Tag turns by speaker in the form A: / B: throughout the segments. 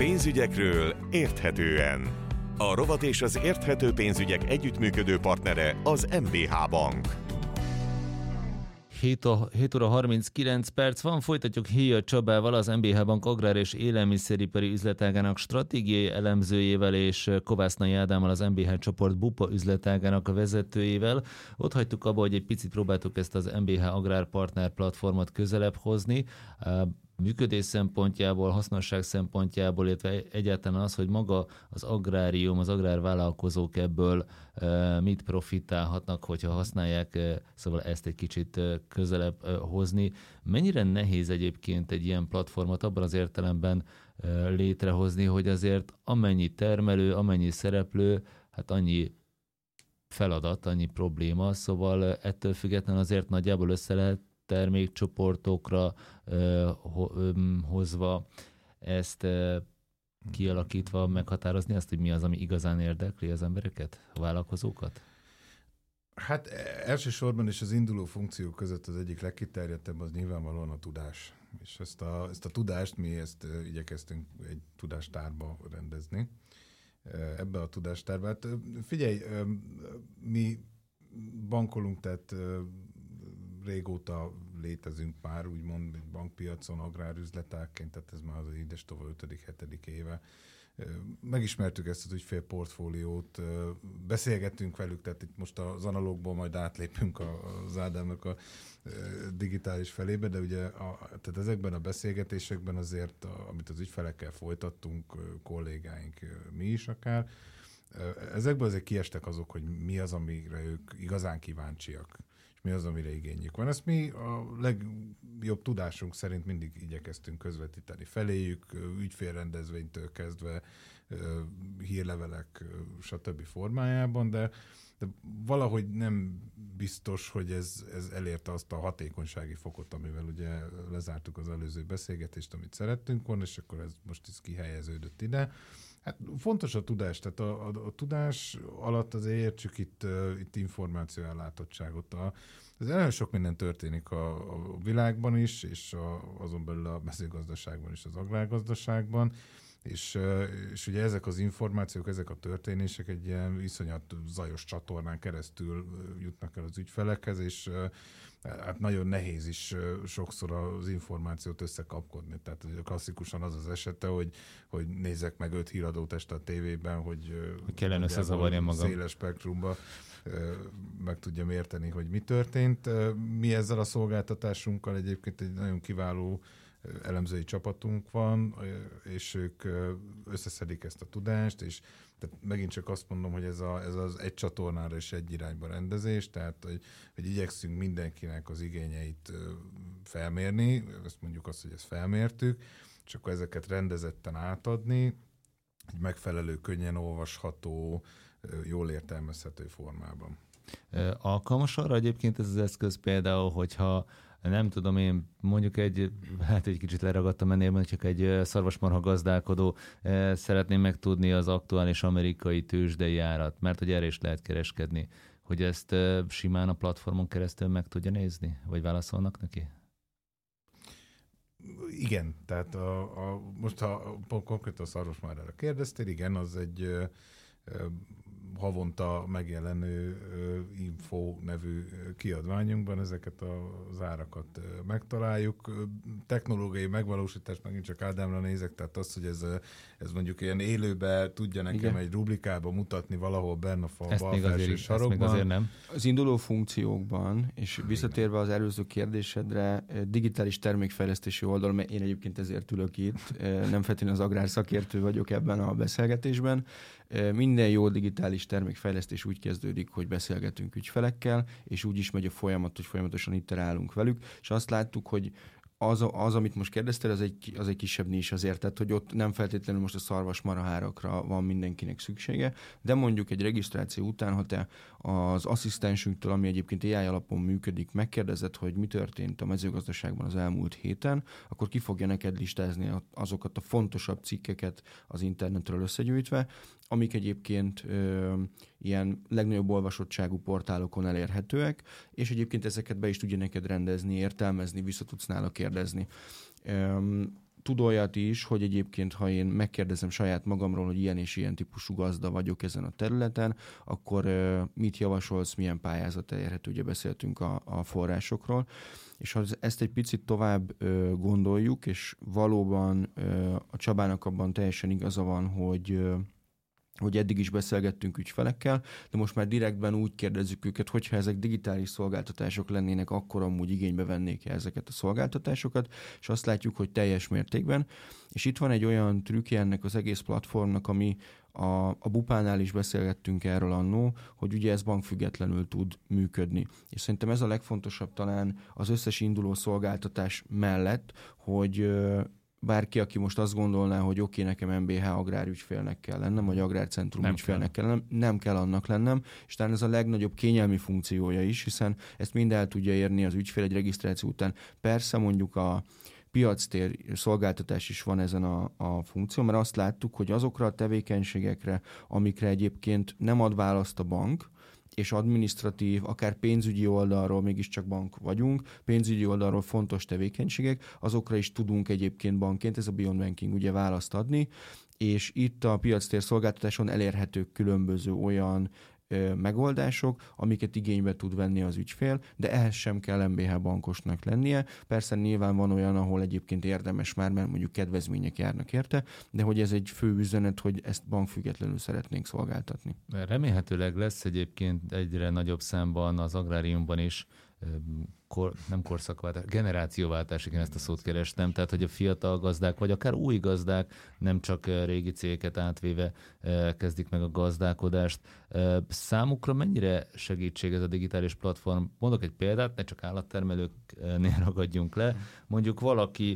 A: Pénzügyekről érthetően. A rovat és az érthető pénzügyek együttműködő partnere az MBH Bank.
B: 7 óra 39 perc van, folytatjuk Héja Csabával, az MBH Bank agrár és élelmiszeripari üzletágának stratégiai elemzőjével, és Kovásznai Ádámmal, az MBH csoport Bupa üzletágának a vezetőjével. Ott hagytuk abba, hogy egy picit próbáltuk ezt az MBH Agrárpartner platformot közelebb hozni, működés szempontjából, hasznosság szempontjából, illetve egyáltalán az, hogy maga az agrárium, az agrárvállalkozók ebből mit profitálhatnak, hogyha használják, szóval ezt egy kicsit közelebb hozni. Mennyire nehéz egyébként egy ilyen platformot abban az értelemben létrehozni, hogy azért amennyi termelő, amennyi szereplő, hát annyi feladat, annyi probléma, szóval ettől függetlenül azért nagyjából össze lehet termékcsoportokra hozva ezt kialakítva, meghatározni azt, hogy mi az, ami igazán érdekli az embereket, a vállalkozókat?
C: Hát elsősorban is az induló funkciók között az egyik legkiterjedtebb az nyilvánvalóan a tudás. És ezt a tudást mi igyekeztünk egy tudástárba rendezni. Ebbe a tudástárba. Hát figyelj, mi bankolunk, tehát régóta létezünk már, úgymond bankpiacon, agrárüzletákként, tehát ez már az idestova 5.-7. éve. Megismertük ezt az ügyfélportfóliót, beszélgettünk velük, tehát itt most az analógból majd átlépünk az Ádámnak a digitális felébe, de ugye tehát ezekben a beszélgetésekben azért, amit az ügyfelekkel folytattunk, kollégáink, mi is akár, ezekből azért kiestek azok, hogy mi az, amire ők igazán kíváncsiak, és mi az, amire igényük van. Ezt mi a legjobb tudásunk szerint mindig igyekeztünk közvetíteni feléjük, ügyfélrendezvénytől kezdve, hírlevelek, stb. Formájában, de valahogy nem biztos, hogy ez elérte azt a hatékonysági fokot, amivel ugye lezártuk az előző beszélgetést, amit szerettünk volna, és akkor ez most kihelyeződött ide. Hát fontos a tudás, tehát a tudás alatt azért értsük itt információellátottságot. Ez nagyon sok minden történik a világban is, és azon belül a mezőgazdaságban és az agrárgazdaságban, és ugye ezek az információk, ezek a történések egy ilyen iszonyat zajos csatornán keresztül jutnak el az ügyfelekhez, és hát nagyon nehéz is sokszor az információt összekapkodni. Tehát klasszikusan az az esete, hogy nézzek meg 5 híradót este a tévében, hogy
B: kellene összezavarjam magam.
C: Széles spektrumba meg tudjam érteni, hogy mi történt. Mi ezzel a szolgáltatásunkkal egyébként egy nagyon kiváló elemzői csapatunk van, és ők összeszedik ezt a tudást, és tehát megint csak azt mondom, hogy ez az egy csatornára és egy irányba rendezés, tehát hogy igyekszünk mindenkinek az igényeit felmérni, ezt mondjuk azt, hogy ezt felmértük, és akkor ezeket rendezetten átadni, egy megfelelő, könnyen olvasható, jól értelmezhető formában.
B: Alkalmas arra egyébként ez az eszköz például, hogyha nem tudom én, mondjuk egy kicsit leragadtam ennél, mondjuk egy szarvasmarha gazdálkodó szeretném megtudni az aktuális amerikai tőzsdei árat, mert hogy erre is lehet kereskedni, hogy ezt simán a platformon keresztül meg tudja nézni, vagy válaszolnak neki?
C: Igen, tehát most ha konkrétan a szarvasmarhára kérdeztél, igen, az egy havonta megjelenő Info nevű kiadványunkban ezeket az árakat megtaláljuk. Technológiai megvalósítás, megint csak Ádámra nézek, tehát az, hogy ez mondjuk ilyen élőben tudja nekem egy rublikába mutatni valahol benne a falba, a felső sarokban.
B: Ezt még azért nem.
D: Az induló funkciókban, és visszatérve az előző kérdésedre, digitális termékfejlesztési oldalon, mert én egyébként ezért ülök itt, nem feltétlenül az agrárszakértő vagyok ebben a beszélgetésben. Minden jó digitális termékfejlesztés úgy kezdődik, hogy beszélgetünk ügyfelekkel, és úgy is megy a folyamat, hogy folyamatosan iterálunk velük, és azt láttuk, hogy az, amit most kérdeztél, az egy kisebb nis azért, tehát hogy ott nem feltétlenül most a szarvasmarhárakra van mindenkinek szüksége, de mondjuk egy regisztráció után, ha te az asszisztensünktől, ami egyébként AI alapon működik, megkérdezed, hogy mi történt a mezőgazdaságban az elmúlt héten, akkor ki fogja neked listázni azokat a fontosabb cikkeket az internetről összegyűjtve, amik egyébként ilyen legnagyobb olvasottságú portálokon elérhetőek, és egyébként ezeket be is tudja neked rendezni, értelmezni, vissza tudsz nála kérdezni. tud olyat is, hogy egyébként, ha én megkérdezem saját magamról, hogy ilyen és ilyen típusú gazda vagyok ezen a területen, akkor mit javasolsz, milyen pályázat elérhető, ugye beszéltünk a forrásokról, és ha ezt egy picit tovább gondoljuk, és valóban a Csabának abban teljesen igaza van, hogy eddig is beszélgettünk ügyfelekkel, de most már direktben úgy kérdezzük őket, hogyha ezek digitális szolgáltatások lennének, akkor amúgy igénybe vennék ezeket a szolgáltatásokat, és azt látjuk, hogy teljes mértékben. És itt van egy olyan trükkje ennek az egész platformnak, ami a Bupánál is beszélgettünk erről annó, hogy ugye ez bankfüggetlenül tud működni. És szerintem ez a legfontosabb talán az összes induló szolgáltatás mellett, hogy bárki, aki most azt gondolná, hogy oké, nekem MBH agrárügyfélnek kell lennem, vagy agrárcentrum ügyfélnek kell lennem, nem kell annak lennem, és talán ez a legnagyobb kényelmi funkciója is, hiszen ezt mind el tudja érni az ügyfél egy regisztráció után. Persze mondjuk a piactér szolgáltatás is van ezen a funkció, mert azt láttuk, hogy azokra a tevékenységekre, amikre egyébként nem ad választ a bank, és adminisztratív, akár pénzügyi oldalról mégiscsak bank vagyunk, pénzügyi oldalról fontos tevékenységek, azokra is tudunk egyébként bankként, ez a Beyond Banking ugye választ adni, és itt a piactér szolgáltatáson elérhetők különböző olyan megoldások, amiket igénybe tud venni az ügyfél, de ehhez sem kell MBH bankosnak lennie. Persze nyilván van olyan, ahol egyébként érdemes már, mert mondjuk kedvezmények járnak érte, de hogy ez egy fő üzenet, hogy ezt bankfüggetlenül szeretnénk szolgáltatni.
B: Remélhetőleg lesz egyébként egyre nagyobb számban az agráriumban is nem korszakváltás, generációváltás, igen, ezt a szót kerestem, tehát hogy a fiatal gazdák, vagy akár új gazdák nem csak régi cégeket átvéve kezdik meg a gazdálkodást. Számukra mennyire segítség ez a digitális platform? Mondok egy példát, ne csak állattermelőknél ragadjunk le. Mondjuk valaki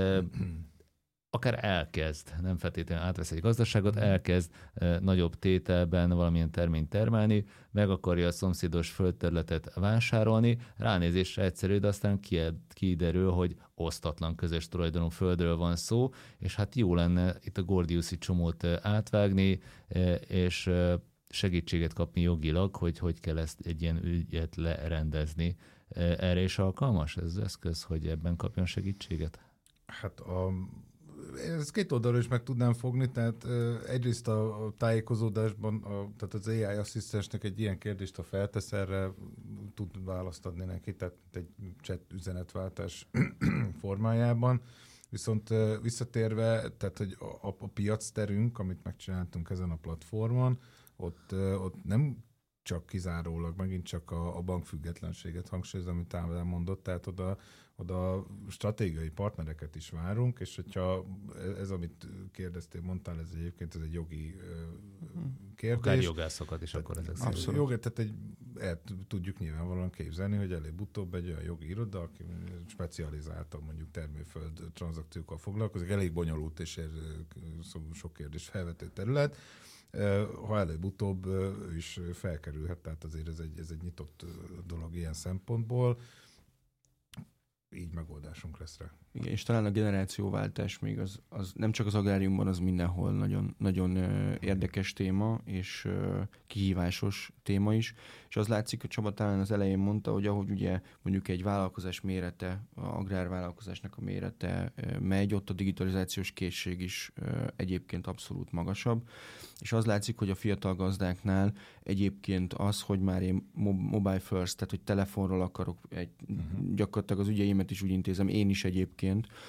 B: akár elkezd, nem feltétlenül átvesz egy gazdaságot, elkezd nagyobb tételben valamilyen terményt termelni, meg akarja a szomszédos földterületet vásárolni, ránézésre egyszerű, de aztán kiderül, hogy osztatlan közös tulajdonú földről van szó, és hát jó lenne itt a Gordiuszi csomót átvágni, és segítséget kapni jogilag, hogy kell ezt egy ilyen ügyet lerendezni. Erre is alkalmas ez az eszköz, hogy ebben kapjon segítséget?
C: Hát ezt két oldalról is meg tudnám fogni, tehát egyrészt a tájékozódásban, tehát az AI asszisztensnek egy ilyen kérdést, ha feltesz erre, tud választ adni neki, tehát egy chat üzenetváltás formájában. Viszont visszatérve, tehát hogy a piacterünk, amit megcsináltunk ezen a platformon, ott nem csak kizárólag, megint csak a bankfüggetlenséget hangsúlyozom, amit Ádám mondott, tehát oda stratégiai partnereket is várunk, és hogyha ez, amit kérdeztél, mondtál, ez egyébként ez egy jogi kérdés.
B: Akár jogászokat is akkor ezek szerint.
C: Abszolút. Tehát el tudjuk nyilvánvalóan képzelni, hogy előbb-utóbb egy olyan jogi iroda, aki specializáltan mondjuk termőföld tranzakciókkal foglalkozik, elég bonyolult és sok kérdés felvető terület, ha előbb-utóbb is felkerülhet, tehát azért ez egy nyitott dolog ilyen szempontból, így megoldásunk lesz rá.
D: Igen, és talán a generációváltás még az nem csak az agráriumban, az mindenhol nagyon, nagyon érdekes téma, és kihívásos téma is. És az látszik, hogy Csaba talán az elején mondta, hogy ahogy ugye mondjuk egy vállalkozás mérete, az agrárvállalkozásnak a mérete megy, ott a digitalizációs készség is egyébként abszolút magasabb. És az látszik, hogy a fiatal gazdáknál egyébként az, hogy már én mobile first, tehát hogy telefonról akarok gyakorlatilag az ügyeimet is úgy intézem, én is egyébként,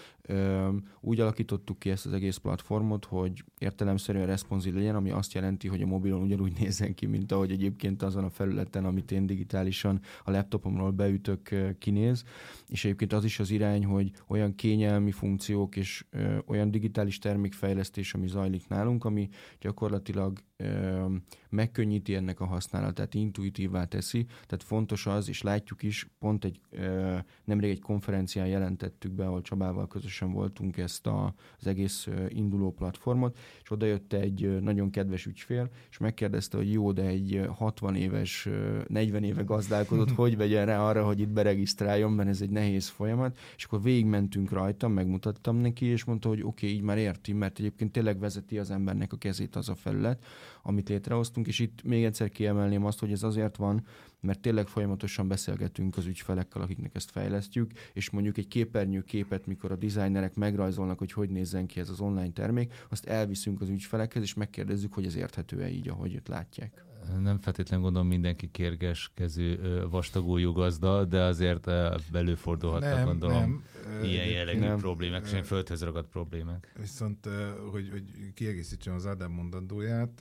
D: úgy alakítottuk ki ezt az egész platformot, hogy értelemszerűen responsív legyen, ami azt jelenti, hogy a mobilon ugyanúgy nézzen ki, mint ahogy egyébként azon a felületen, amit én digitálisan a laptopomról beütök, kinéz. És egyébként az is az irány, hogy olyan kényelmi funkciók és olyan digitális termékfejlesztés, ami zajlik nálunk, ami gyakorlatilag megkönnyíti ennek a használatát, intuitívvá teszi. Tehát fontos az, és látjuk is, pont nemrég egy konferencián jelentettük be, ahol Csabával közösen voltunk ezt az egész induló platformot, és oda jött egy nagyon kedves ügyfél, és megkérdezte, hogy jó, de egy 60 éves, 40 éve gazdálkodott, hogy vegyen rá arra, hogy itt beregisztráljon, mert ez egy nehéz folyamat, és akkor végigmentünk rajta, megmutattam neki, és mondta, hogy oké, így már érti, mert egyébként tényleg vezeti az embernek a kezét az a felület, amit létrehoztunk, és itt még egyszer kiemelném azt, hogy ez azért van, mert tényleg folyamatosan beszélgetünk az ügyfelekkel, akiknek ezt fejlesztjük, és mondjuk egy képernyőképet képet, mikor a designerek megrajzolnak, hogy nézzen ki ez az online termék, azt elviszünk az ügyfelekhez, és megkérdezzük, hogy ez érthető-e így, ahogy őt látják.
B: Nem feltétlenül gondolom mindenki kérges kezű, vastagújú gazda, de azért előfordulhatnak, gondolom, ilyen jellegű problémák, és ilyen földhöz ragadt problémák.
C: Viszont, hogy kiegészítsem az Ádám mondandóját,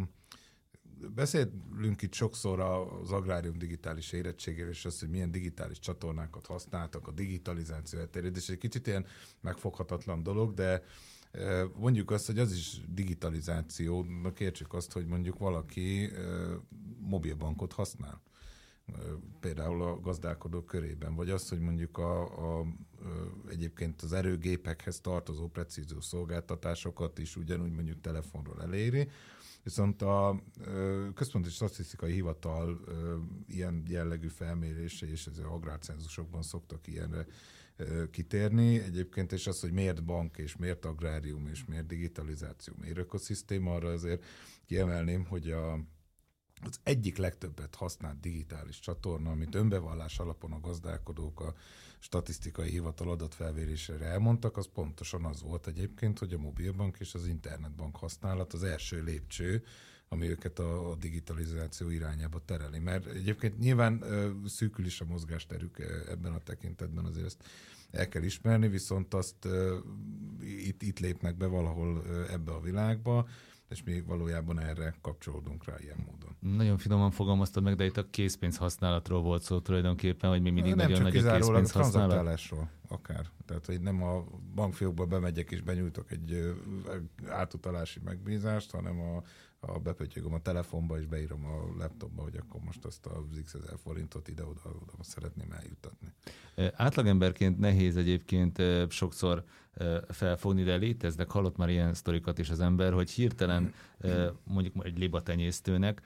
C: beszélünk itt sokszor az agrárium digitális érettségéről, és az, hogy milyen digitális csatornákat használtak, a digitalizáció elterjedés. Egy kicsit ilyen megfoghatatlan dolog, de mondjuk azt, hogy az is digitalizációnak értsük azt, hogy mondjuk valaki mobilbankot használ. Például a gazdálkodók körében, vagy az, hogy mondjuk egyébként az erőgépekhez tartozó precízió szolgáltatásokat is ugyanúgy mondjuk telefonról eléri. Viszont a Központi Statisztikai Hivatal ilyen jellegű felmérése, és az agrárcenzusokban szoktak ilyenre kitérni egyébként, és az, hogy miért bank, és miért agrárium, és miért digitalizáció, miért ökoszisztéma, arra azért kiemelném, hogy az egyik legtöbbet használt digitális csatorna, amit önbevallás alapon a gazdálkodók a statisztikai hivatal adatfelvérésére elmondtak, az pontosan az volt egyébként, hogy a mobilbank és az internetbank használat az első lépcső, ami őket a digitalizáció irányába tereli. Mert egyébként nyilván szűkül is a mozgásterük ebben a tekintetben, azért ezt el kell ismerni, viszont azt itt lépnek be valahol ebbe a világba, és mi valójában erre kapcsolódunk rá ilyen módon.
B: Nagyon finoman fogalmaztad meg, de itt a készpénz használatról volt szó tulajdonképpen, hogy mi mindig nagyon nagy a készpénz használat.
C: Tranzaktálásról akár. Tehát, hogy nem a bankfiókba bemegyek és benyújtok egy átutalási megbízást, hanem a bepötyögöm a telefonba és beírom a laptopba, hogy akkor most azt az x ezer forintot ide-oda szeretném eljuttatni.
B: Átlagemberként nehéz egyébként sokszor felfogni, de léteznek, hallott már ilyen sztorikat is az ember, hogy hirtelen mondjuk egy libatenyésztőnek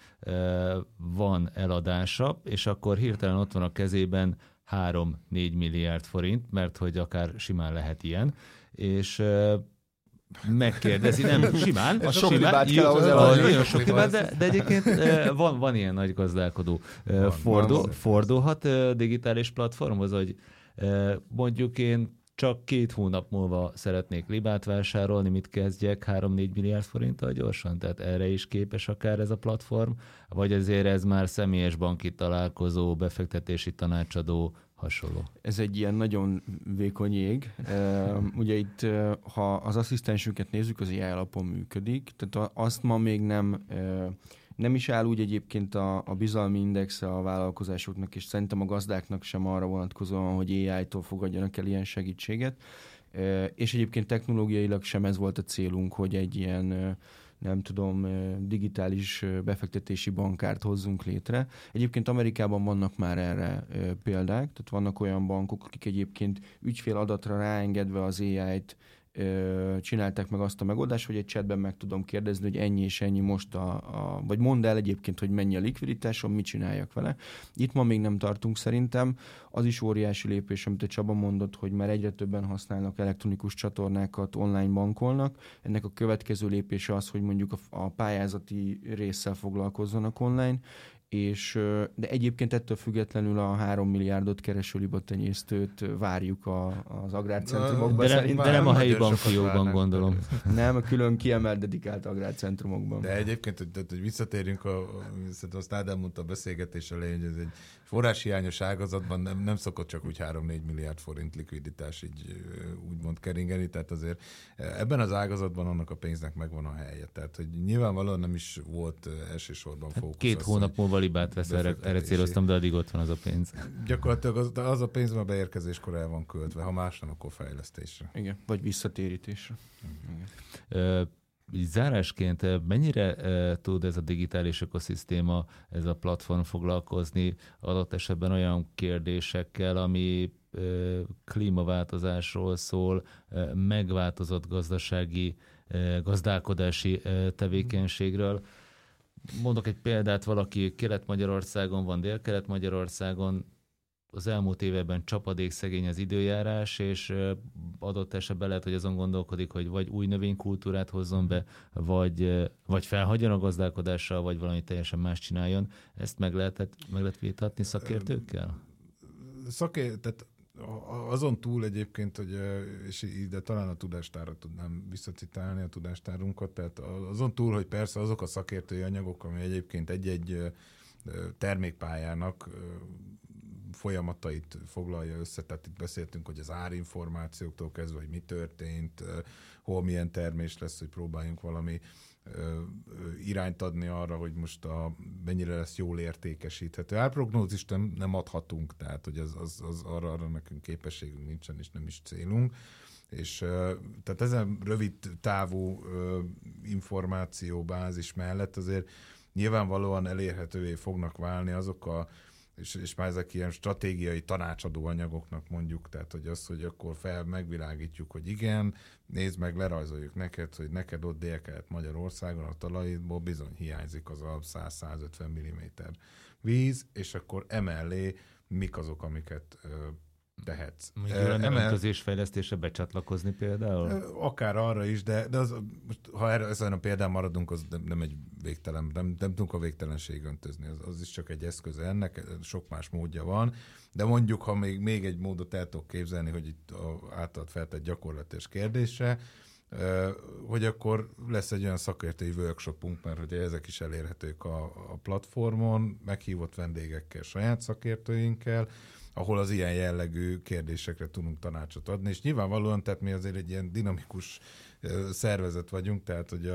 B: van eladása, és akkor hirtelen ott van a kezében 3-4 milliárd forint, mert hogy akár simán lehet ilyen, és megkérdezi, nem simán,
D: a sok libát kell ahhoz eladni.
B: Nagyon sok libát, de egyébként van ilyen nagy gazdálkodó. Fordulhat digitális platformhoz, hogy mondjuk én csak 2 hónap múlva szeretnék libát vásárolni, mit kezdjek 3-4 milliárd forinttal gyorsan? Tehát erre is képes akár ez a platform, vagy azért ez már személyes banki találkozó, befektetési tanácsadó, hasonló? Ez
D: egy ilyen nagyon vékony jég. Ugye itt, ha az asszisztensünket nézzük, az ilyen alapon működik, tehát azt ma még nem is áll úgy egyébként a bizalmi indexe a vállalkozásoknak, és szerintem a gazdáknak sem arra vonatkozóan, hogy AI-tól fogadjanak el ilyen segítséget. És egyébként technológiailag sem ez volt a célunk, hogy egy ilyen digitális befektetési bankárt hozzunk létre. Egyébként Amerikában vannak már erre példák, tehát vannak olyan bankok, akik egyébként ügyféladatra ráengedve az AI-t csinálták meg azt a megoldást, hogy egy chatben meg tudom kérdezni, hogy ennyi és ennyi most vagy mondd el egyébként, hogy mennyi a likviditásom, mit csináljak vele. Itt ma még nem tartunk szerintem. Az is óriási lépés, amit a Csaba mondott, hogy már egyre többen használnak elektronikus csatornákat, online bankolnak. Ennek a következő lépése az, hogy mondjuk a pályázati résszel foglalkozzanak online, de egyébként ettől függetlenül a 3 milliárdot kereső libatenyésztőt várjuk az agrárcentrumokban.
B: De nem a helyi bankfiókban, gondolom.
D: Nem, külön kiemelt dedikált agrárcentrumokban.
C: De egyébként, hogy visszatérjünk, szerintem azt Ádám mondta a beszélgetés elején, hogy ez egy forráshiányos ágazatban nem szokott csak úgy 3-4 milliárd forint likviditás így úgymond keringeni, tehát azért ebben az ágazatban annak a pénznek megvan a helye. Tehát, hogy nyilvánvalóan nem is volt elsősorban fókusz.
B: 2 hónap múlva libát vesz, erre céloztam, de addig ott van az a pénz. Gyakorlatilag
C: az a pénz már beérkezéskor el van költve, ha más nem, akkor fejlesztésre.
D: Igen, vagy visszatérítésre.
B: Zárásként mennyire tud ez a digitális ökoszisztéma, ez a platform foglalkozni adott esetben olyan kérdésekkel, ami klímaváltozásról szól, megváltozott gazdasági, gazdálkodási tevékenységről. Mondok egy példát, valaki Kelet-Magyarországon van, Dél-Kelet-Magyarországon, az elmúlt években csapadékszegény az időjárás, és adott esetben lehet, hogy azon gondolkodik, hogy vagy új növénykultúrát hozzon be, vagy felhagyjon a gazdálkodással, vagy valami teljesen más csináljon. Ezt meg lehet vitatni szakértőkkel?
C: Tehát azon túl egyébként, hogy, és ide talán a tudástárat tudnám visszacitálni, a tudástárunkat, tehát azon túl, hogy persze azok a szakértői anyagok, ami egyébként egy-egy termékpályának folyamatait foglalja össze, tehát itt beszéltünk, hogy az árinformációktól kezdve, hogy mi történt, hol milyen termés lesz, hogy próbáljunk valami irányt adni arra, hogy most mennyire lesz jól értékesíthető. Árprognózist nem adhatunk, tehát hogy az arra nekünk képességünk nincsen, és nem is célunk. És tehát ezen rövid távú információbázis mellett azért nyilvánvalóan elérhetővé fognak válni azok és már ezek ilyen stratégiai tanácsadó anyagoknak mondjuk, tehát hogy az, hogy akkor megvilágítjuk, hogy igen, nézd meg, lerajzoljuk neked, hogy neked ott Dél-Kelet Magyarországon a talajból bizony hiányzik az a 100-150 mm víz, és akkor emellé mik azok, amiket tehetsz.
B: Öntözésfejlesztésre becsatlakozni például?
C: Akár arra is, de az, most, ha ezen a példán maradunk, az nem egy végtelen, nem tudunk a végtelenség öntözni, az is csak egy eszköze ennek, sok más módja van, de mondjuk, ha még egy módot el tudok képzelni, hogy itt általad feltett gyakorlatos kérdésre, hogy akkor lesz egy olyan szakértői workshopunk, mert hogy ezek is elérhetők a platformon, meghívott vendégekkel, saját szakértőinkkel, ahol az ilyen jellegű kérdésekre tudunk tanácsot adni, és nyilvánvalóan, tehát mi azért egy ilyen dinamikus szervezet vagyunk, tehát hogy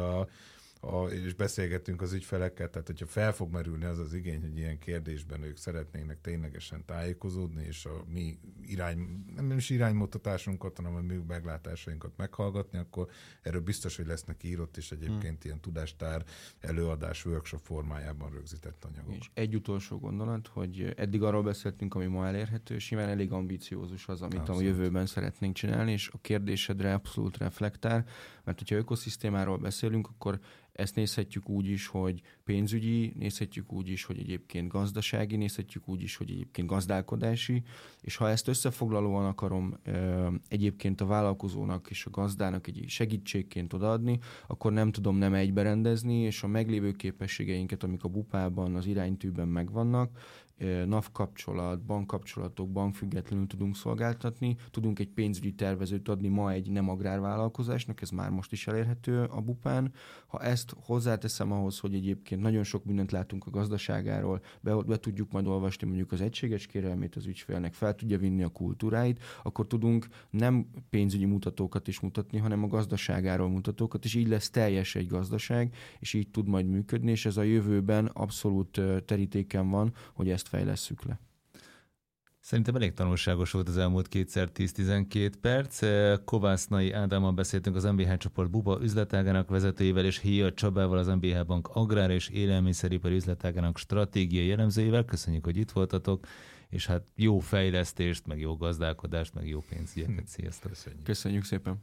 C: és beszélgettünk az ügyfelekkel, tehát hogyha fel fog merülni az igény, hogy ilyen kérdésben ők szeretnének ténylegesen tájékozódni, és a mi nem is iránymutatásunkat, hanem a mi meglátásainkat meghallgatni, akkor erről biztos, hogy lesznek írott, és egyébként ilyen tudástár előadás, workshop formájában rögzített anyagok. És
D: egy utolsó gondolat, hogy eddig arról beszéltünk, ami ma elérhető, és nyilván elég ambiciózus az, amit a jövőben szeretnénk csinálni, és a kérdésedre abszolút reflektál, mert hogyha ökoszisztémáról beszélünk, akkor ezt nézhetjük úgy is, hogy pénzügyi, nézhetjük úgy is, hogy egyébként gazdasági, nézhetjük úgy is, hogy egyébként gazdálkodási, és ha ezt összefoglalóan akarom egyébként a vállalkozónak és a gazdának egy segítségként odaadni, akkor nem tudom nem egyberendezni, és a meglévő képességeinket, amik a bupában, az iránytűben megvannak, NAV kapcsolat, bankkapcsolatok, bankfüggetlenül tudunk szolgáltatni, tudunk egy pénzügyi tervezőt adni ma egy nem agrárvállalkozásnak, ez már most is elérhető a bupán. Ha ezt hozzáteszem ahhoz, hogy egyébként nagyon sok mindent látunk a gazdaságáról, be tudjuk majd olvasni mondjuk az egységes kérelmét az ügyfélnek, fel tudja vinni a kultúráit, akkor tudunk nem pénzügyi mutatókat is mutatni, hanem a gazdaságáról mutatókat, és így lesz teljes egy gazdaság, és így tud majd működni, és ez a jövőben abszolút terítéken van, hogy ezt fejlesszük le.
B: Szerintem elég tanulságos volt az elmúlt 10-12 perc. Kovásznai Ádámmal beszéltünk, az MBH csoport Bupa üzletágának vezetőjével, és Héa Csabával, az MBH Bank agrár és élelmiszeripari üzletágának stratégiai elemzőjével. Köszönjük, hogy itt voltatok, és hát jó fejlesztést, meg jó gazdálkodást, meg jó pénzügyeket. Sziasztok!
D: Köszönjük szépen!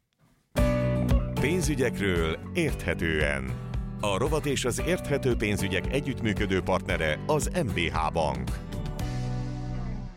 A: Pénzügyekről érthetően. A rovat és az érthető pénzügyek együttműködő partnere az MBH Bank.